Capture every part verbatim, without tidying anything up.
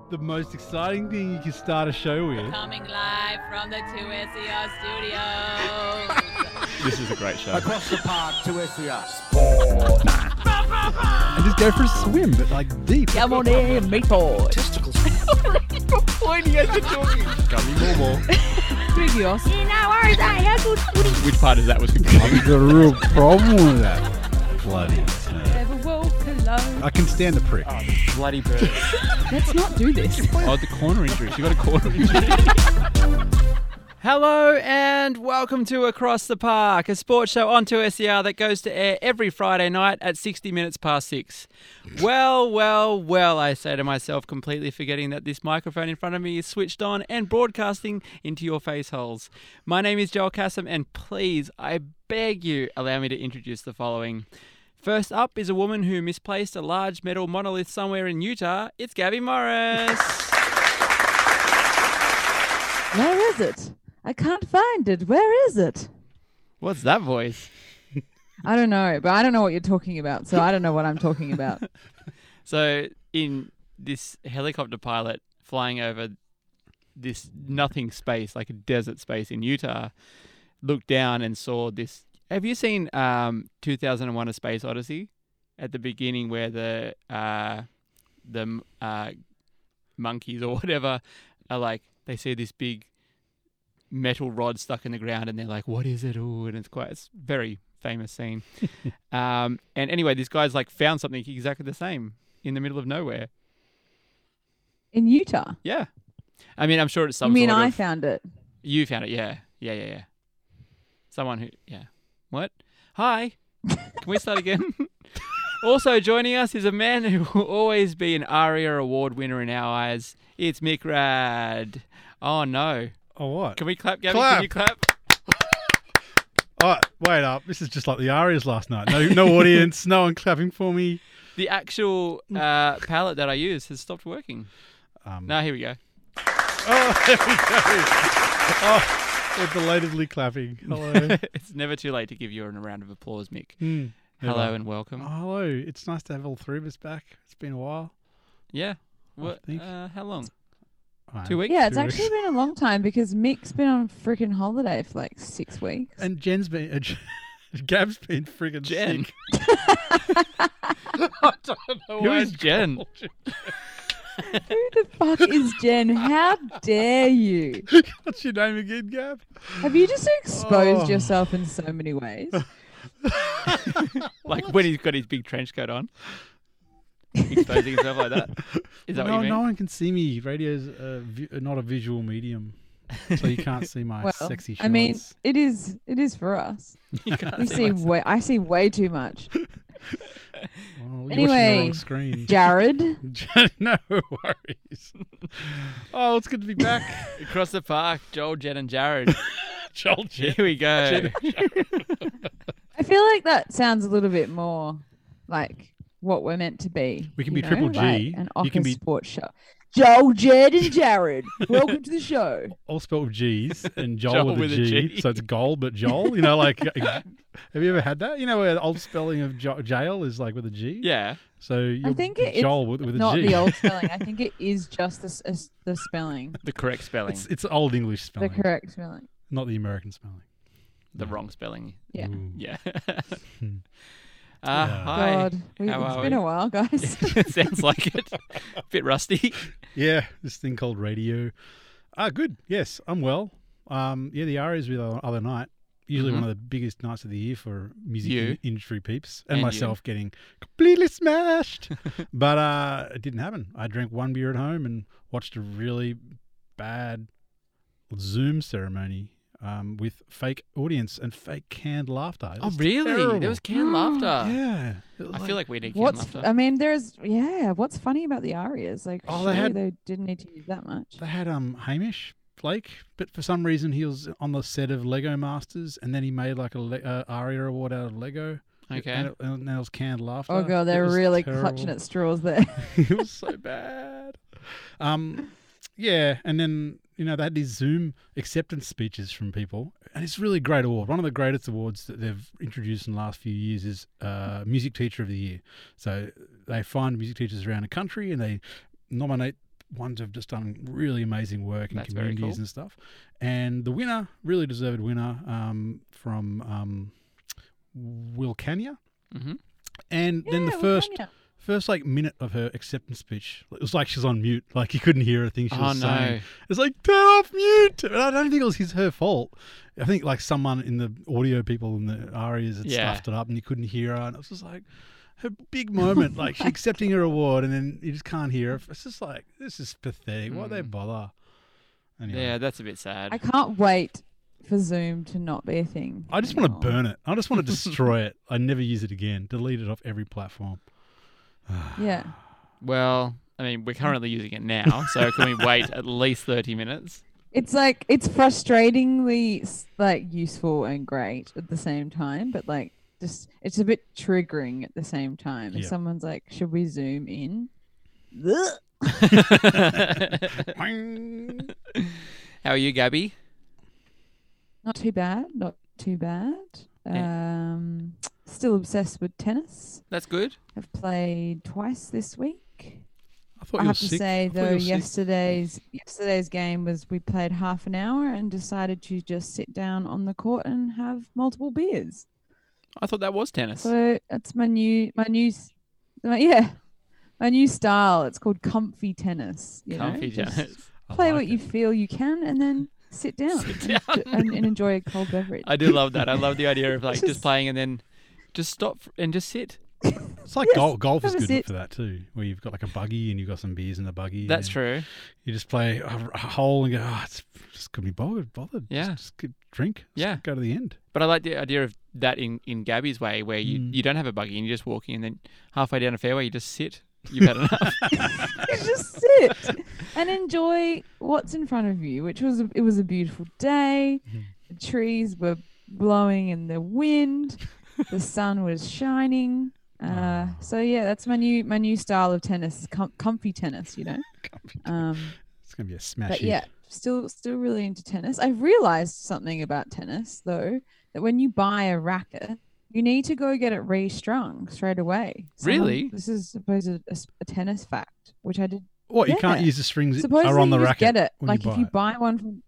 the most exciting thing you can start a show with. Coming live from the two S E R studios. This is a great show. Across the park, two S E R. And just go for a swim, but like deep. Come on in, meatball. Testicles. Pointing at the talking. Gummy more. Trivios. No worries, I have good footy. Which part of that was I've confusing? got a real problem with that. Bloody snake. Never walk alone. I can stand the prick. Oh, bloody bird. Let's not do this. Oh, the corner injury. You got a corner injury. Hello and welcome to Across the Park, a sports show on two S E R that goes to air every Friday night at sixty minutes past six. Well, well, well, I say to myself, completely forgetting that this microphone in front of me is switched on and broadcasting into your face holes. My name is Joel Kassam, and please, I beg you, allow me to introduce the following. First up is a woman who misplaced a large metal monolith somewhere in Utah. It's Gabby Morris. Where is it? I can't find it. Where is it? What's that voice? I don't know, but I don't know what you're talking about, so I don't know what I'm talking about. So, in this helicopter pilot flying over this nothing space, like a desert space in Utah, looked down and saw this. Have you seen um, two thousand one: A Space Odyssey? At the beginning, where the uh, the uh, monkeys or whatever are like, they see this big metal rod stuck in the ground, and they're like, "What is it?" Ooh, and it's quite it's a very famous scene. um, and anyway, this guy's like found something exactly the same in the middle of nowhere. In Utah? Yeah, I mean, I'm sure it's some. You mean sort I of, found it? You found it? Yeah, yeah, yeah, yeah. Someone who, yeah. What? Hi. Can we start again? Also joining us is a man who will always be an ARIA award winner in our eyes. It's Mick Rad. Oh no. Oh, what? Can we clap, Gabby? Clap. Can you clap? Oh, wait up. This is just like the Arias last night. No no audience, no one clapping for me. The actual uh, palette that I use has stopped working. Um, No, here we go. Oh, there we go. Oh, we're belatedly clapping. Hello. It's never too late to give you a round of applause, Mick. Hmm. Hello and welcome. Oh, hello. It's nice to have all three of us back. It's been a while. Yeah. What? think. Uh, how long? I Two know. weeks? Yeah, it's Two actually weeks. been a long time because Mick's been on freaking holiday for like six weeks. And Jen's been... Uh, Gab's been friggin' Jen. sick. I don't know Who why is I Jen? called you. Who the fuck is Jen? How dare you? What's your name again, Gab? Have you just exposed Oh. yourself in so many ways? Like when he's got his big trench coat on, exposing himself like that. Is that no, what you mean? no one can see me. Radio's uh, vi- not a visual medium, so you can't see my Well, sexy shorts. I mean, it is. It is for us. You can't We see see myself. way. I see way too much. Well, you're watching the Anyway, wrong screen. Jared. No worries. Oh, it's good to be back. Across the park, Joel, Jen, and Jared. Joel, Here we go. I feel like that sounds a little bit more like what we're meant to be. We can you be know, Triple G. like an You office can be- sports show. Joel, Jed, and Jared. Welcome to the show. all spelled with G's and Joel, Joel with, with a a G, G. so it's Goal but Joel. You know, like have you ever had that? You know, where the old spelling of jo- jail is like with a G. Yeah. So you're think it- Joel with, with a Not G. the old spelling. I think it is just the, s- s- the spelling, The correct spelling. It's it's old English spelling, the correct spelling. not the American spelling. the wrong spelling. Yeah. Ooh. Yeah. Hmm. uh, Yeah. Hi. God, we, How it's are been we? a while, guys. Sounds like it. Bit rusty. Yeah, this thing called radio. Ah, good. Yes, I'm well. Um, yeah, the Arias were the other night. Usually Mhm. one of the biggest nights of the year for music You. in- industry peeps, and, And you. myself getting completely smashed. But uh, it didn't happen. I drank one beer at home and watched a really bad Zoom ceremony um, with fake audience and fake canned laughter. It Oh, was really? terrible. There was canned laughter. Yeah. It was I feel like we need canned What's? laughter. I mean, there's. Yeah. What's funny about the Arias? Like, Oh, they surely had- they didn't need to use that much. They had um Hamish Blake, but for some reason he was on the set of Lego Masters, and then he made like a Le- uh, ARIA award out of Lego. Okay. And it, and it was canned laughter. Oh god, It they're was really terrible. clutching at straws there. It was so bad. Um, yeah, and then you know they had these Zoom acceptance speeches from people, and it's a really great award. One of the greatest awards that they've introduced in the last few years is uh, Music Teacher of the Year. So they find music teachers around the country, and they nominate ones who've just done really amazing work in That's very communities cool. and stuff. And the winner, really deserved winner, um, from um, Will Kenya. Mm-hmm. And then the Yeah, well, first Tanya. first like minute of her acceptance speech, it was like she's on mute, like you couldn't hear a thing she Oh was no. saying. It's like, turn off mute. And I don't think it was his her fault. I think like someone in the audio people in the arias had Yeah. stuffed it up and you couldn't hear her, and it was just like her big moment, like she's accepting her award and then you just can't hear her. It's just like, this is pathetic. Why they Mm. bother? Anyway. Yeah, that's a bit sad. I can't wait for Zoom to not be a thing. I just want to anymore. burn it. I just want to destroy it. I never use it again. Delete it off every platform. Yeah. Well, I mean, we're currently using it now, so can we wait at least thirty minutes? It's like it's frustratingly s- like useful and great at the same time, but like just it's a bit triggering at the same time. If Yeah. someone's like, "Should we zoom in?" Ugh. How are you, Gabby? Not too bad. Not too bad. Um, still obsessed with tennis. That's good. I've played twice this week. I thought I you were have to sick. say I thought you though, were sick. yesterday's yesterday's game was we played half an hour and decided to just sit down on the court and have multiple beers. I thought that was tennis. So that's my new my new s- my, yeah my new style. It's called comfy tennis. You Comfy know, Just tennis. I play like what it. you feel you can and then sit down, Sit and- down. And, and enjoy a cold beverage. I do love that. I love the idea of like just Just- playing and then just stop f- and just sit. It's like Yes, golf. Golf is have a good sit. for that too, where you've got like a buggy and you've got some beers in the buggy. That's and true. You just play a, a hole and go, oh, it's just could be bothered. Bothered. Yeah. Just, just get- drink. Just Yeah. Go to the end. But I like the idea of that in, in Gabby's way, where you, Mm. you don't have a buggy and you're just walking, and then halfway down a fairway you just sit. You've had enough. You just sit and enjoy what's in front of you, which was a, it was a beautiful day. Mhm. The trees were blowing in the wind. The sun was shining. Uh, Ah. so yeah, that's my new my new style of tennis, is com- comfy tennis. You know. Um, It's gonna be a smash. but hit. yeah, still still really into tennis. I've realized something about tennis though, that when you buy a racket, you need to go get it restrung straight away. Really? This is supposed a, a, a tennis fact, which I did. What, you can't Yeah. use the strings that Supposedly are on the you just racket get it. when Like you if buy you it. buy one from.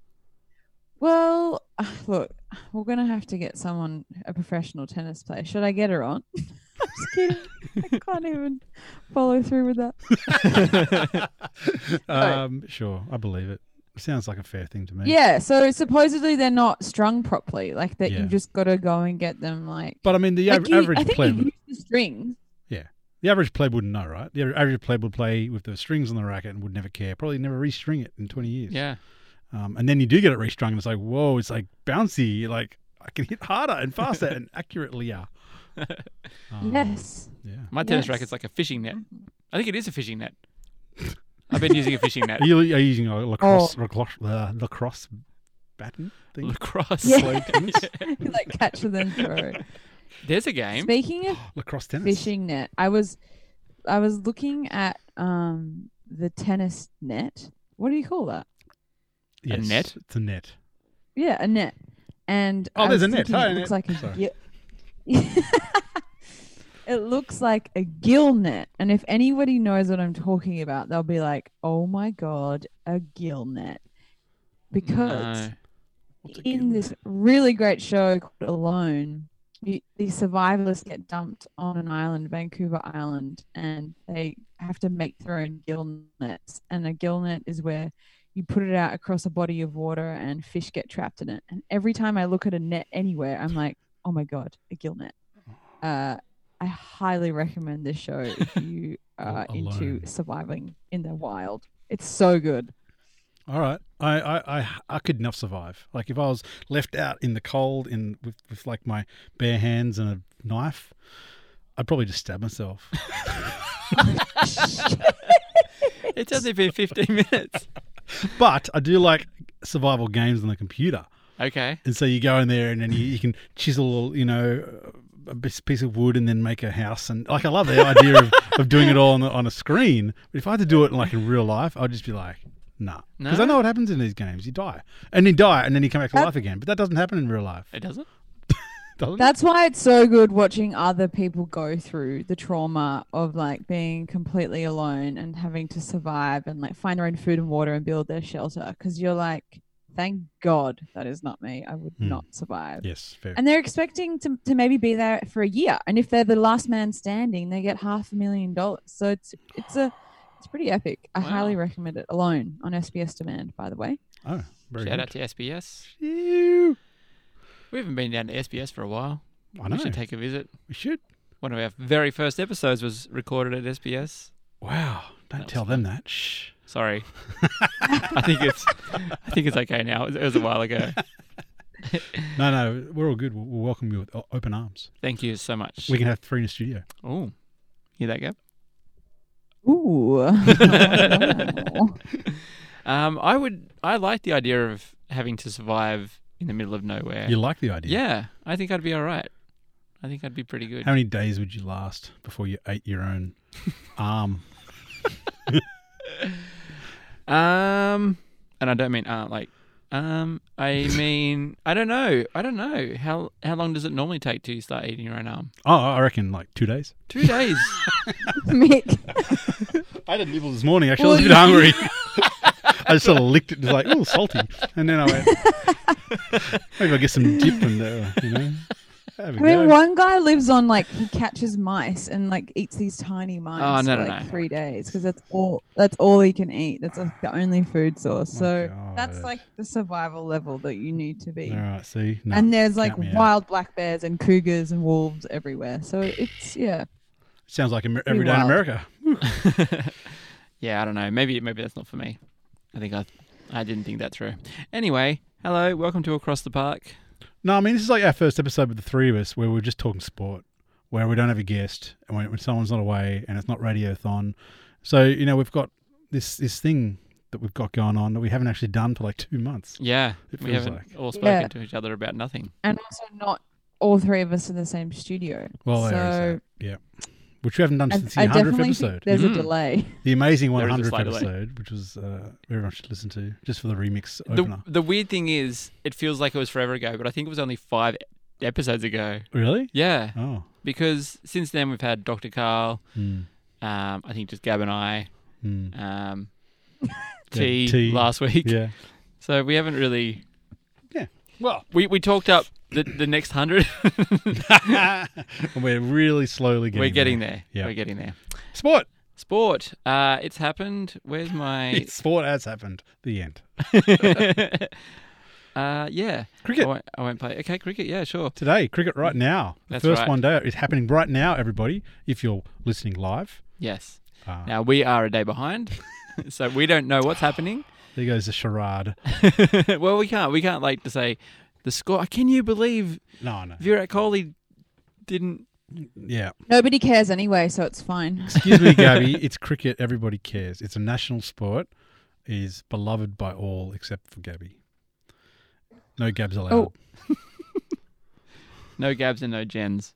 Well, look, we're gonna have to get someone, a professional tennis player. Should I get her on? I'm just kidding. I can't even follow through with that. um, sure, I believe it. Sounds like a fair thing to me. Yeah, so supposedly they're not strung properly. Like that, Yeah. you just got to go and get them. Like, But I mean, the like av- you, average I think player, you use the strings. the average player wouldn't know, right? The average player would play with the strings on the racket and would never care. Probably never restring it in twenty years. Yeah. Um, and then you do get it restrung, and it's like, whoa, it's like bouncy. Like I can hit harder and faster and accurately. Yeah. Um, Yes. Yeah. My tennis Yes. racket's like a fishing net. I think it is a fishing net. I've been using a fishing net. Are you, are you using a lacrosse, Oh. lacrosse, uh, lacrosse baton thing? Lacrosse. Yeah. tennis? Like catch and then throw. There's a game. Speaking of Lacrosse tennis. fishing net, I was, I was looking at um the tennis net. What do you call that? Yes, net? It's a net. Yeah, a net. And Oh, I there's was a net. thinking Hi, it net. looks like a Sorry. gi- It looks like a gill net, and if anybody knows what I'm talking about, they'll be like, "Oh my god, a gill net!" Because No. What's a in gill this really great show called Alone, you, the survivors get dumped on an island, Vancouver Island, and they have to make their own gill nets. And a gill net is where you put it out across a body of water and fish get trapped in it. And every time I look at a net anywhere, I'm like, oh my God, a gill net. Uh, I highly recommend this show if you are into Alone. surviving in the wild. It's so good. All right, I, I, I, I could not survive. Like if I was left out in the cold, in with, with like my bare hands and a knife, I'd probably just stab myself. It's only been fifteen minutes. But I do like survival games on the computer, Okay. and so you go in there and then you, you can chisel, you know, a bis- piece of wood and then make a house. And like I love the idea of, of doing it all on, the, on a screen. But if I had to do it like in real life, I'd just be like, nah, because No? I know what happens in these games. You die, and you die, and then you come back to That- life again. But that doesn't happen in real life. It doesn't? Doesn't it? That's why it's so good watching other people go through the trauma of like being completely alone and having to survive and like find their own food and water and build their shelter. Because you're like, thank God that is not me. I would Hmm. not survive. Yes, fair. And they're expecting to, to maybe be there for a year. And if they're the last man standing, they get half a million dollars. So it's it's a it's pretty epic. I Wow. highly recommend it. Alone on S B S Demand, by the way. Oh, very Shout good. out to S B S. Ew. We haven't been down to S B S for a while. I know. We should take a visit. We should. One of our very first episodes was recorded at S B S. Wow. Don't That tell was them that. Shh. Sorry. I think it's I think it's okay now. It was, it was a while ago. No, no, we're all good. We'll, we'll welcome you with o- open arms. Thank you so much. We can have three in the studio. Oh, hear that, Gab? Ooh. Wow. Um, I would. I like the idea of having to survive in the middle of nowhere. You like the idea? Yeah, I think I'd be all right. I think I'd be pretty good. How many days would you last before you ate your own arm? Um, and I don't mean uh, like um. I mean I don't know. I don't know how how long does it normally take to start eating your own arm? Oh, I reckon like two days. Two days. Mick. I had a nibble this morning. Actually, I was a Well, bit hungry. I just sort of licked it. It was like, oh, salty. And then I went, maybe I'll get some dip and, uh, you know, have a I mean, go. one guy lives on like he catches mice and like eats these tiny mice Oh, no, for no, like no. three days because that's all that's all he can eat. That's like the only food source. Oh, So God. that's like the survival level that you need to be. All right, see? No, and there's like count me out. wild black bears and cougars and wolves everywhere. So it's yeah. Sounds like Amer- every day in wild. America. Yeah, I don't know. Maybe maybe that's not for me. I think I I didn't think that through. Anyway, hello, welcome to Across the Park. No, I mean, this is like our first episode with the three of us where we're just talking sport, where we don't have a guest and when, when someone's not away and it's not radiothon. So, you know, we've got this this thing that we've got going on that we haven't actually done for like two months. Yeah, It we feels haven't like. all spoken Yeah. to each other about nothing. And also not all three of us in the same studio. Well, so there is that. Yeah. Which we haven't done I, since the I hundredth definitely episode. think there's Mm. a delay. The amazing There is a hundredth slight delay. episode, which was uh, everyone should listen to, just for the remix The, opener. the weird thing is, it feels like it was forever ago, but I think it was only five episodes ago. Really? Yeah, Oh. because since then we've had Doctor Carl, Hmm. um, I think just Gab and I, Hmm. um, Yeah, T, T. last week. Yeah. So we haven't really. Yeah. Well, We we talked up the the next hundred. and we're really slowly getting We're getting there. Yeah. We're getting there. Sport. Sport. Uh, it's happened. Where's my? Sport has happened. The end. uh, yeah. Cricket. I won't, I won't play. Okay, cricket. Yeah, sure. Today, cricket right now. The That's first right. one day is happening right now, everybody, if you're listening live. Yes. Uh, Now we are a day behind, so we don't know what's happening. There goes the charade. Well, we can't. We can't like to say the score. Can you believe No, no. Virat Kohli didn't? Yeah. Nobody cares anyway, so it's fine. Excuse me, Gabby. It's cricket. Everybody cares. It's a national sport. It is beloved by all except for Gabby. No Gabs allowed. Oh. No Gabs and no Jens.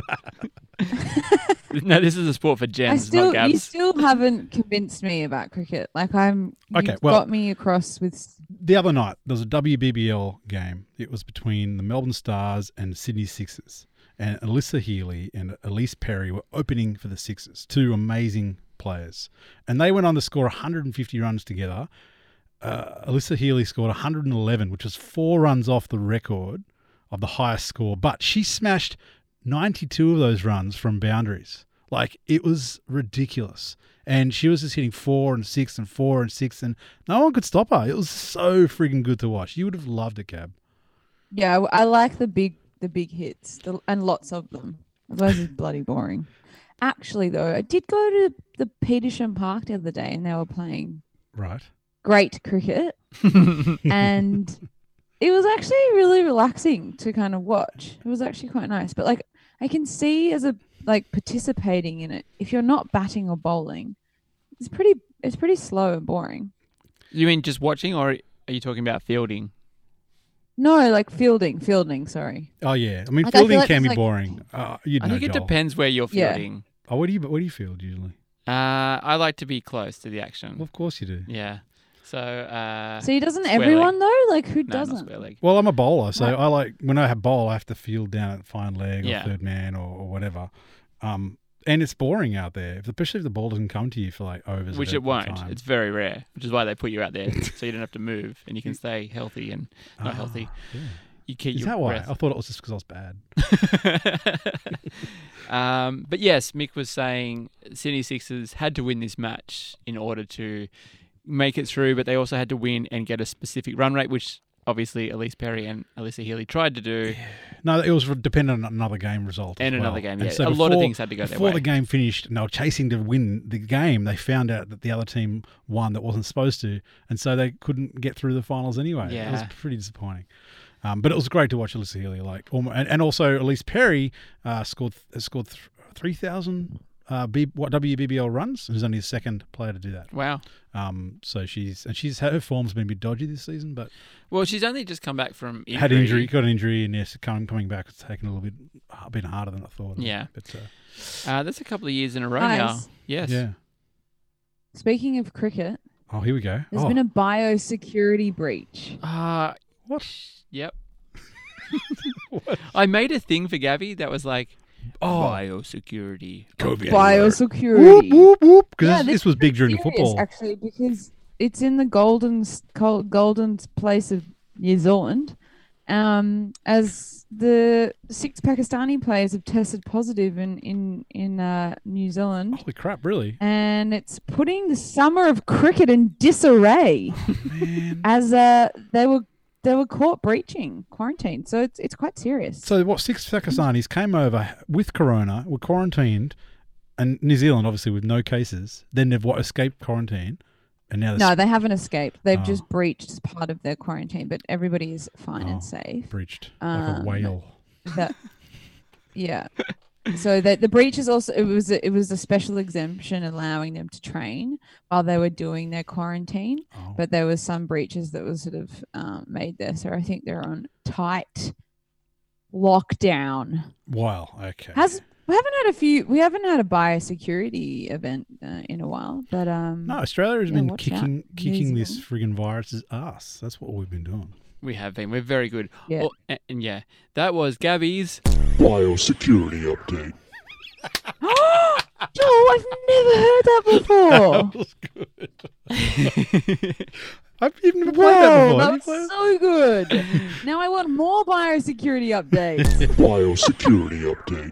No, this is a sport for I Jens, still, not you Gabs. still haven't convinced me about cricket. Like I'm, Okay, you've well- got me across with. The other night, there was a W B B L game. It was between the Melbourne Stars and the Sydney Sixers. And Alyssa Healy and Elise Perry were opening for the Sixers, two amazing players. And they went on to score one hundred fifty runs together. Uh, Alyssa Healy scored one hundred eleven, which was four runs off the record of the highest score. But she smashed ninety-two of those runs from boundaries. Like, it was ridiculous. And she was just hitting four and six and four and six, and no one could stop her. It was so freaking good to watch. You would have loved it, Gab. Yeah, I I like the big, the big hits, the, and lots of them. Otherwise, it's bloody boring. Actually, though, I did go to the Petersham Park the other day, and they were playing Right. great cricket, and it was actually really relaxing to kind of watch. It was actually quite nice. But like, I can see as a like participating in it, if you're not batting or bowling, it's pretty, it's pretty slow and boring. You mean just watching, or are you talking about fielding? No, like fielding, fielding. Sorry. Oh yeah, I mean Like, I feel fielding like can it's be like- boring. Uh, you'd I know, think it Joel. depends where you're Yeah. fielding. Oh, what do you what do you field usually? Uh, I like to be close to the action. Well, of course you do. Yeah. So, uh, See, doesn't square everyone though? Like, who no, not doesn't? square leg. Well, I'm a bowler, so Right. I like when I have bowl, I have to field down at fine leg or Yeah. third man or, or whatever. Um, and it's boring out there, if, especially if the ball doesn't come to you for like overs. Which at it a won't. time. It's very rare, which is why they put you out there so you don't have to move and you can stay healthy and not Ah, healthy. yeah. You keep Is your that why? breath. I thought it was just because I was bad. um, but yes, Mick was saying Sydney Sixers had to win this match in order to make it through, but they also had to win and get a specific run rate, which obviously Elise Perry and Alyssa Healy tried to do. No, it was dependent on another game result. as And another well. game, And yeah. so A lot of before- things had to go their Before way. the game finished, and they were chasing to win the game, they found out that the other team won that wasn't supposed to, and so they couldn't get through the finals anyway. It was Yeah. pretty disappointing. Um, but it was great to watch Alyssa Healy, like, almo- and, and also Elise Perry uh, scored scored th- three thousand uh, B, what W B B L runs, and is only the second player to do that. Wow. Um, so she's and she's her form's been a bit dodgy this season, but Well, she's only just come back from injury. had injury, got an injury, and yes, coming coming back, it's taken a little bit a bit harder than I thought. Yeah. but uh, Uh, that's a couple of years in a row now. Guys. Yes. yeah. Speaking of cricket, Oh, here we go. there's oh, been a biosecurity breach. Uh, what? yep. I made a thing for Gabby that was like Oh, biosecurity. COVID. Biosecurity. Whoop whoop whoop! Because Yeah, this, this this was big during the Serious, football. actually, because it's in the golden s- col- golden place of New Zealand, um, as the six Pakistani players have tested positive in in in uh, New Zealand, Holy crap! Really? and it's putting the summer of cricket in disarray Man. as uh, they were they were caught breaching quarantine. So it's it's quite serious. So what? Six Pakistanis came over with corona, were quarantined, and New Zealand obviously with no cases. Then they've what escaped quarantine, and now they're No, they haven't escaped. They've Oh. just breached as part of their quarantine, but everybody is fine Oh. and safe. breached like a Um, whale. That, yeah. So the the breach is also it was a, it was a special exemption allowing them to train while they were doing their quarantine, Oh. but there was some breaches that was sort of um, made there. So I think they're on tight lockdown. Wow. Okay. Has we haven't had a few we haven't had a biosecurity event uh, in a while, but um no, Australia has yeah, been watch out, kicking New kicking this Zealand. friggin' virus's ass. That's what we've been doing. We have been. We're very good. Yeah. Oh, and, and yeah, that was Gabby's. Biosecurity update. Joel, I've never heard that before. That was good. I've even never played that Whoa, before. that Have you was played it? so good. Now I want more biosecurity updates. Biosecurity update.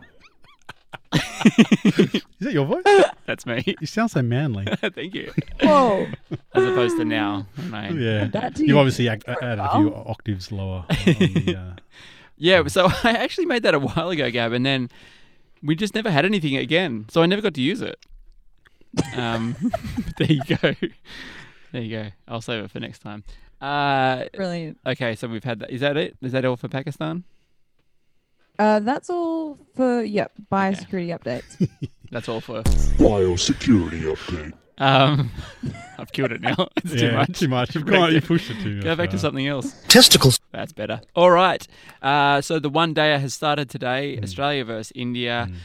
Is that your voice? That's me. You sound so manly. Thank you. Whoa. As opposed to now. when I- Yeah. That to You've you. obviously act, added a few octaves lower. On the, uh, Yeah, so I actually made that a while ago, Gab, and then we just never had anything again. So I never got to use it. Um, there you go. There you go. I'll save it for next time. Uh, Brilliant. okay, so we've had that. Is that it? Is that all for Pakistan? Uh, that's all for, yep, biosecurity updates. That's all for. Biosecurity update. Um, I've killed it now. It's too yeah, much. Too much. You've Go back gone, to- you pushed it too Go back to far. something else. Testicles. That's better. All right. Uh, so the one dayer has started today. Mm. Australia versus India. Mm.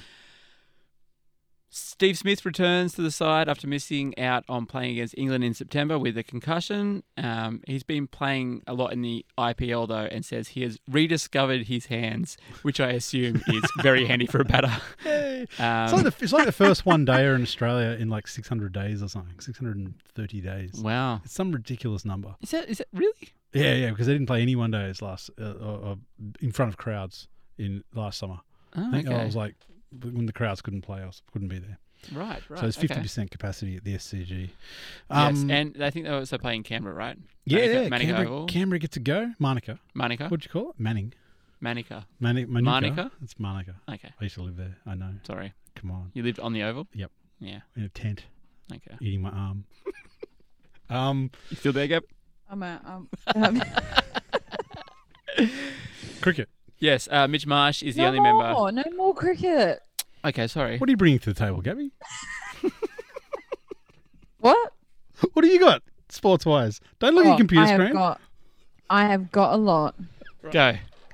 Steve Smith returns to the side after missing out on playing against England in September with a concussion. Um, he's been playing a lot in the I P L though, and says he has rediscovered his hands, which I assume is very handy for a batter. Yay. It's, Um, like the, it's like the first one dayer in Australia in like six hundred days or something, six hundred thirty days. wow. It's some ridiculous number. Is that is that really? Yeah, yeah, because they didn't play any one days last uh, uh, uh, in front of crowds in last summer. Oh, I think okay. I was like when the crowds couldn't play, I was, couldn't be there. right, right. So it's okay. fifty percent capacity at the S C G. Yes, Um, and I think they were also playing Canberra, right? yeah, Manica, yeah, Manica Canberra, Oval. Canberra get to go. Monica, Manica, what'd you call it? Manning. Manica. Mani- Manuka? Manica? It's Monica. Okay, I used to live there. I know. sorry. Come on, You lived on the Oval. Yep. Yeah. in a tent, Okay. eating my arm. um, You still there, Gab? I'm a, um, um, cricket. Yes. Uh, Mitch Marsh is the no only more, member. no more cricket. Okay, sorry. What are you bringing to the table, Gabby? What? What do you got, sports wise? Don't look at your Oh, computer I have screen. got, I have got a lot. Go.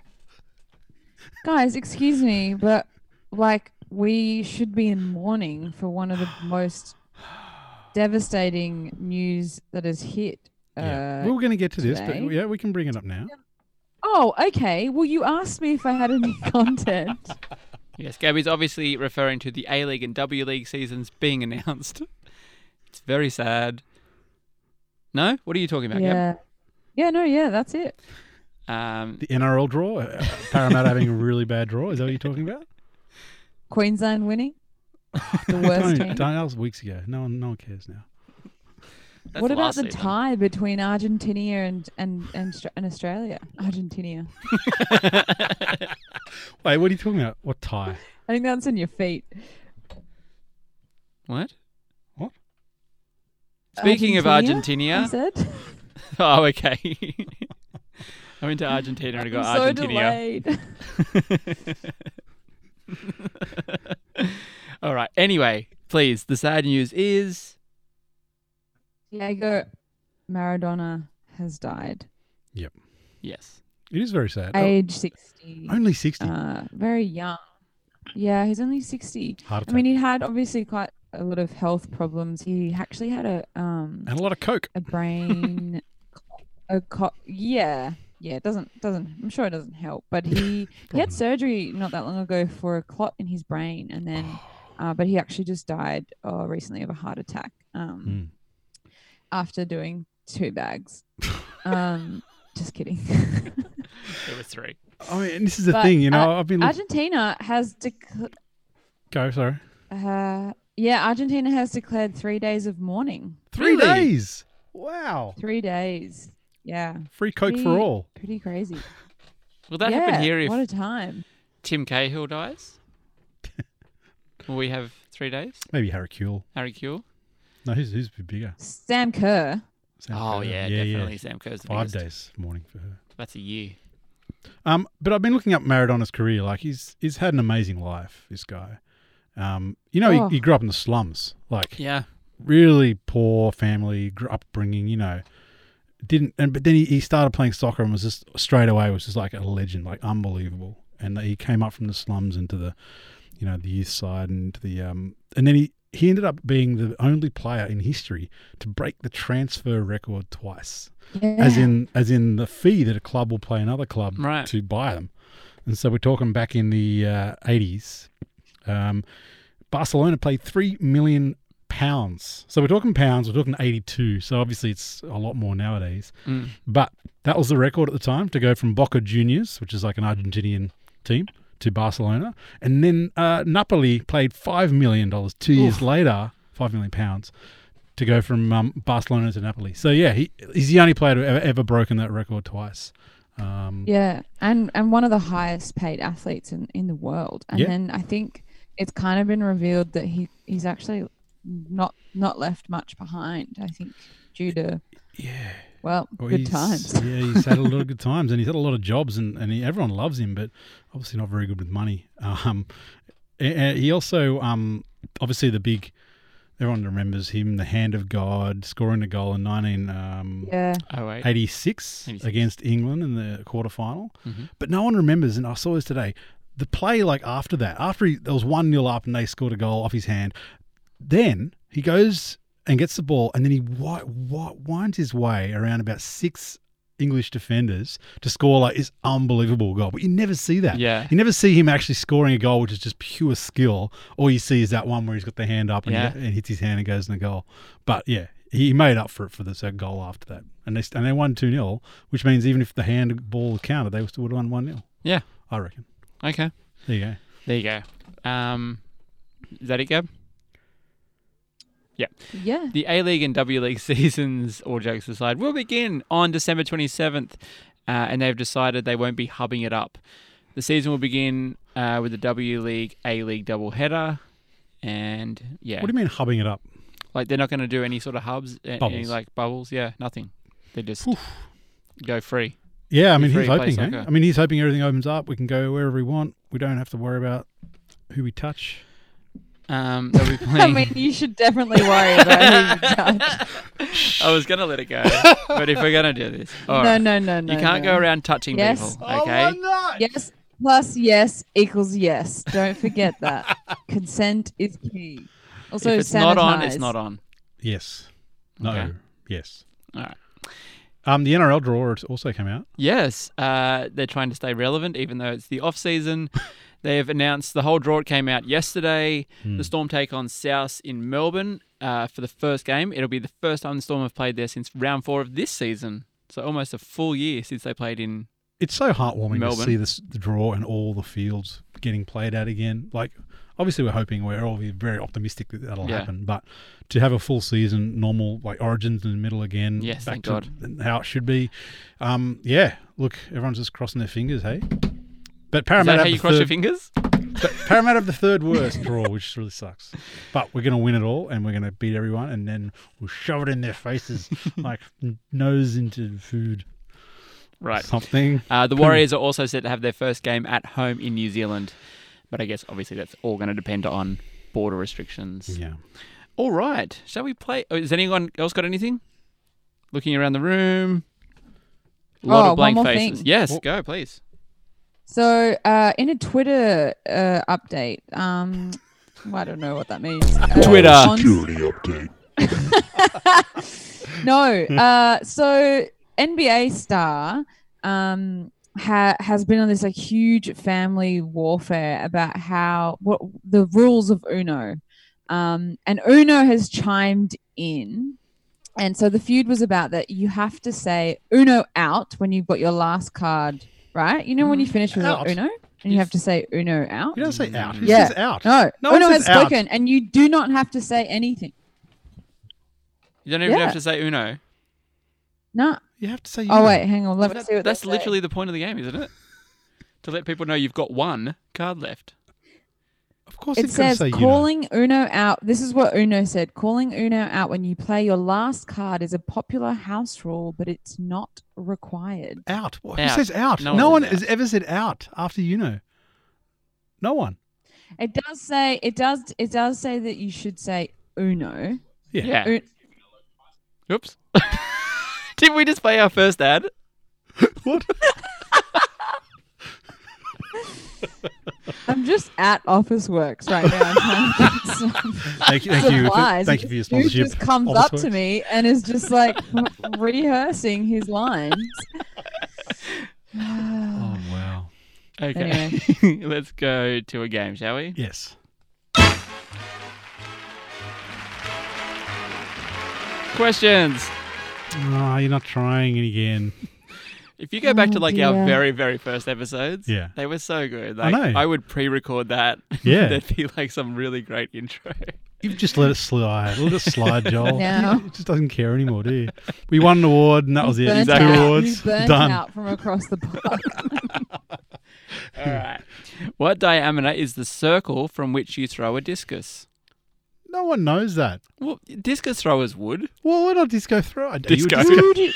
Guys, excuse me, but like we should be in mourning for one of the most devastating news that has hit Yeah. Uh, we were going to get to this, but today. yeah, we can bring it up now. oh, okay. Well, you asked me if I had any content. Yes, Gabby's obviously referring to the A League and W League seasons being announced. It's very sad. No? What are you talking about, Gab? yeah. Yeah, no, yeah, that's it. Um, The N R L draw, uh, Parramatta having a really bad draw. Is that what you're talking about? Queensland winning. The worst don't, team. don't, that was weeks ago. No one, no one cares now. that's What about last the season. tie between Argentina and and and, Stra- and Australia? Argentina. Wait, what are you talking about? What tie? I think that's in your feet. What? What? Speaking of I Argentina. said. Oh, okay. I went to Argentina and I got I'm so Argentina. delayed. All right. Anyway, please, the sad news is Diego Maradona has died, yes. It is very sad. Oh, age sixty. only sixty. Uh, very young. Yeah, he's only sixty. Heart I attack. mean, he had obviously quite a lot of health problems. He actually had a um and a lot of coke. a brain a co- yeah yeah it doesn't doesn't I'm sure it doesn't help, but he he Probably had not. surgery not that long ago for a clot in his brain, and then uh, but he actually just died uh, recently of a heart attack um Mm. after doing two bags. um just kidding. It was three. I mean, this is the But, thing, you know. uh, I've been look- Argentina has dec- go. Sorry, uh yeah Argentina has declared three days of mourning. three Really? days. Wow, Three days. Yeah, free coke for Pretty- all. pretty crazy. Will that yeah, happen here if what a time. Tim Cahill dies? Will we have three days? Maybe Harry Kuehl. Harry Kuehl? No, who's who's bigger? Sam Kerr. Sam Oh, Kerr. yeah, yeah, definitely yeah. Sam Kerr's the Five biggest. days morning for her. That's a year. Um, but I've been looking up Maradona's career. Like he's he's had an amazing life. This guy. Um, you know, Oh. he, he grew up in the slums. Like Yeah. really poor family gr- upbringing. You know, didn't and but then he, he started playing soccer and was just straight away was just like a legend, like unbelievable. And he came up from the slums into the, you know, the youth side and into the um, and then he. He ended up being the only player in history to break the transfer record twice, Yeah. as in as in the fee that a club will pay another club Right. to buy them. And so we're talking back in the uh, eighties. Um, Barcelona paid three million pounds. So we're talking pounds. We're talking eighty-two. So obviously it's a lot more nowadays. Mm. But that was the record at the time to go from Boca Juniors, which is like an Argentinian team, to Barcelona. And then uh, Napoli paid five million dollars two years later, five million pounds, to go from um, Barcelona to Napoli. So, yeah, he, he's the only player to have ever, ever broken that record twice. Um, Yeah, and and one of the highest paid athletes in, in the world. And Yeah. then I think it's kind of been revealed that he he's actually not not left much behind. I think due to yeah. well, Well, good he's- times. Yeah, he's had a lot of good times, and he's had a lot of jobs, and, and he, everyone loves him, but obviously not very good with money. Um, a- a- he also, um, obviously the big, everyone remembers him, the hand of God, scoring the goal in nineteen Yeah, Oh, wait. eighty-six eighty-six. against England in the quarterfinal. Mhm. But no one remembers, and I saw this today, the play like after that, after he, there was one nil up and they scored a goal off his hand, then he goes and gets the ball, and then he wi- wi- winds his way around about six English defenders to score like this unbelievable goal. But you never see that. Yeah. You never see him actually scoring a goal, which is just pure skill. All you see is that one where he's got the hand up and, Yeah. he, and hits his hand and goes in the goal. But yeah, he made up for it for this uh, goal after that. And they, and they won two nil, which means even if the hand ball counted, they still would have won one nil. Yeah. I reckon. Okay. There you go. There you go. Um, is that it, Gab? yeah. The A-League and W League seasons, all jokes aside, will begin on December twenty-seventh, uh, and they've decided they won't be hubbing it up. The season will begin uh, with the W League A-League doubleheader, and yeah, What do you mean hubbing it up? like they're not going to do any sort of hubs, a- any Bubbles. like bubbles, yeah, nothing. They just Oof. go free. Yeah, I mean, Be he's free to play hoping. Eh? soccer. I mean, he's hoping everything opens up. We can go wherever we want. We don't have to worry about who we touch. Um, they'll be I playing. mean, you should definitely worry about who you touch. I was going to let it go, but if we're going to do this, all No, right. no, no, no. you can't no. go around touching Yes. people, okay? Yes plus yes equals yes. Don't forget that. Consent is key. Also, if it's not on, it's sanitize. not on. Yes. No. Okay. Yes. All right. Um, the N R L draw also came out. Yes, uh, they're trying to stay relevant, even though it's the off season. They've announced the whole draw. It came out yesterday. Hmm. The Storm take on South in Melbourne uh, for the first game. It'll be the first time the Storm have played there since round four of this season. So almost a full year since they played in. It's so heartwarming Melbourne. to see this the draw and all the fields getting played out again. Like, obviously, we're hoping we're all very optimistic that that'll Yeah. happen. But to have a full season, normal like Origins in the middle again, Yes, back thank to God. how it should be. Um, yeah, look, everyone's just crossing their fingers, hey. But Is Parramatta, that how have you the cross your third, fingers? but Parramatta have the third worst draw, which really sucks. But we're going to win it all, and we're going to beat everyone, and then we'll shove it in their faces like n- nose into food. Right. Something. Uh, the Warriors are also set to have their first game at home in New Zealand. But I guess, obviously, that's all going to depend on border restrictions. Yeah. All right. Shall we play? Oh, has anyone else got anything? Looking around the room. A lot Oh, of blank one more faces. thing. Yes, Oh. go, please. So, uh, in a Twitter uh, update, um, well, I don't know what that means. Uh, Twitter. on- Security update. no. Uh, so N B A star um, ha- has been on this like huge family warfare about how what the rules of Uno, um, and Uno has chimed in. And so the feud was about that you have to say Uno out when you've got your last card, right? You know when you finish with Out? Uno and you have to say Uno out? You don't say out. Who Yeah. says out? No, No one Uno says has out. spoken and you do not have to say anything. You don't even Yeah. have to say Uno. No. You have to say. Oh, you. wait, hang on. Let me That- see what that's they say. literally the point of the game, isn't it? To let people know you've got one card left. Of course, It it's going to says say you know. calling Uno out. This is what Uno said. Calling Uno out when you play your last card is a popular house rule, but it's not required. Out. What? Out. Who says out? No No, one one says has ever said out after you know. No one. It does say it does it does say that you should say Uno. Yeah. Yeah. Un- Oops. Didn't we just play our first ad? What? I'm just at Office Works right now. I'm trying to get some Thank you. Thank you. For, supplies. thank you for your Dude sponsorship. just comes Office up to Works. me and is just like rehearsing his lines. Oh wow. Okay. Let's go to a game, shall we? Yes. Questions. Oh, you're not trying it again. If you go back to Oh, like our dear. very, very first episodes, Yeah. they were so good. I Like, know. I would pre-record that. Yeah. There'd be like some really great intro. You've just let it slide. Let it slide, Joel. No. It just doesn't care anymore, do you? We won an award, and that was it. Burnt Two Exactly. out. awards. He's burnt Done. out from across the park. All right. What diameter is the circle from which you throw a discus? No one knows that. Well, discus throwers would. Well, we're not disco throw. Are you a Disco.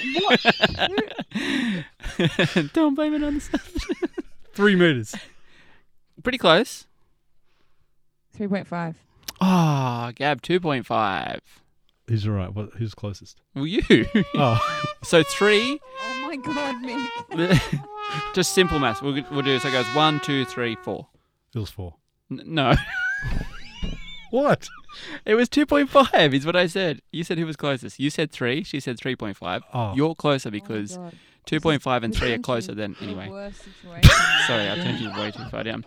Dude, what? Don't blame it on the sun. Three meters. Pretty close. three point five. Ah, Gab, two point five. Who's all right? What, who's closest? Well, you. Oh, So three. Oh my god, Mick. Just simple maths. We'll, we'll do so it goes one, two, three, four. it was four. N- no. What? It was two point five is what I said. You said who was closest. You said three. She said three point five. Oh. You're closer Oh my because God. two point five and This three are is closer the than anyway. worst situation. Sorry, I turned you way too far down.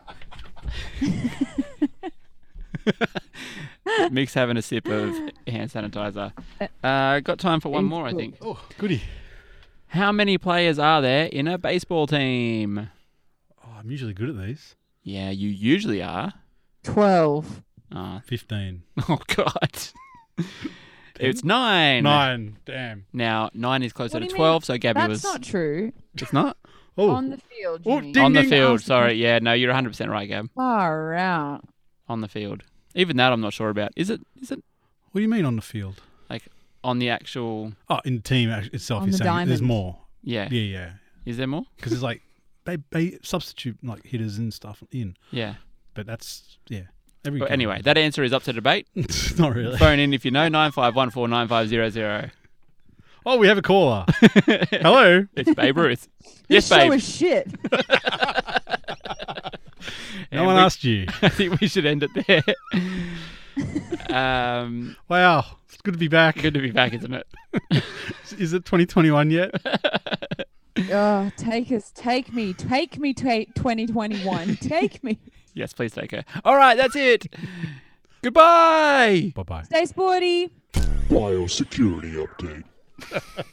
Mick's having a sip of hand sanitizer. Uh, got time for one more, I think. Oh, goody. How many players are there in a baseball team? Oh, I'm usually good at these. Yeah, you usually are. twelve. Uh, Fifteen. oh, God. It's nine. Nine. Damn. Now, nine is closer What to do you mean? twelve, so Gabby That's was... not true. It's not? Oh, On the field, you Oh, mean? ding, On the ding. field, After- sorry. Yeah, no, you're one hundred percent right, Gab. Far out. On the field. Even that I'm not sure about. Is it? Is it what do you mean on the field? on the actual... Oh, in the team act- itself, On you're the saying there's diamond. more. Yeah. Yeah, yeah. Is there more? Because it's like they they substitute like hitters and stuff in, Yeah. but that's yeah. Every But game. anyway, that answer is up to debate. not really. Phone in if you know, nine five one four nine five zero zero. Oh, we have a caller. Hello. It's Babe Ruth. This yes, show babe. is shit. No And one we- asked you. I think we should end it there. um, Wow, it's good to be back. good to be back, isn't it? Is it twenty twenty-one yet? Oh, take us, take me, take me to twenty twenty-one. Take me. Yes, please take her. All right, that's it. Goodbye. Bye bye. Stay sporty. Biosecurity update.